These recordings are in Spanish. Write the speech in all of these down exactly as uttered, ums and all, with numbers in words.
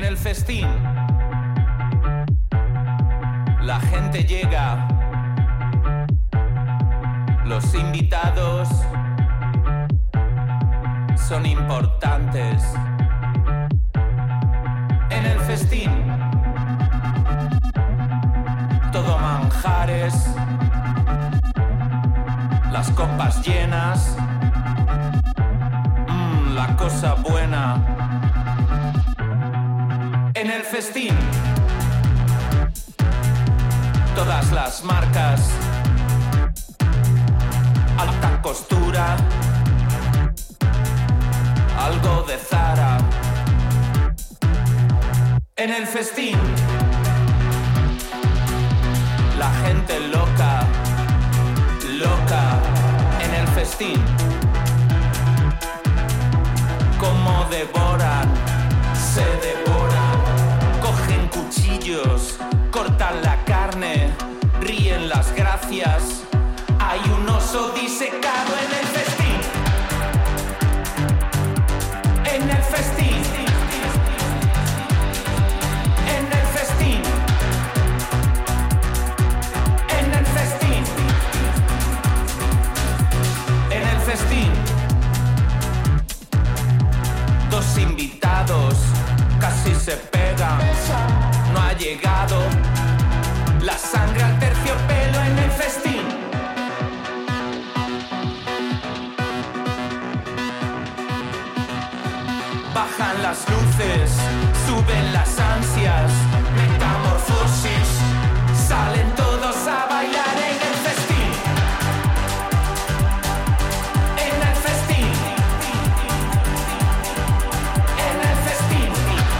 el festín. La gente llega, los invitados son importantes. En el festín, todo manjares, las copas llenas, mmm, la cosa buena. En el festín, todas las marcas, alta costura, algo de Zara. En el festín, la gente loca, loca. En el festín, como devoran, se devoran, cogen cuchillos, cortan la carne, ríen las gracias. Hay un oso disecado en el festín. En el festín. En el festín. En el festín. En el festín. Dos invitados casi se pegan. No ha llegado la sangre al terciopelo en el festín. Bajan las luces, suben las ansias, metamorfosis, salen todos a bailar en el festín. En el festín. En el festín.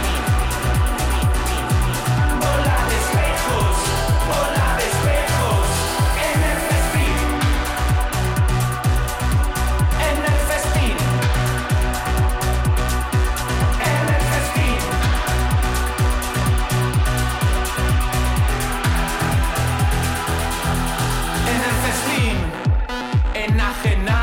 Bola de espejos, bola de espejos, en el festín. En el festín. En el festín. En el festín. Enajenado.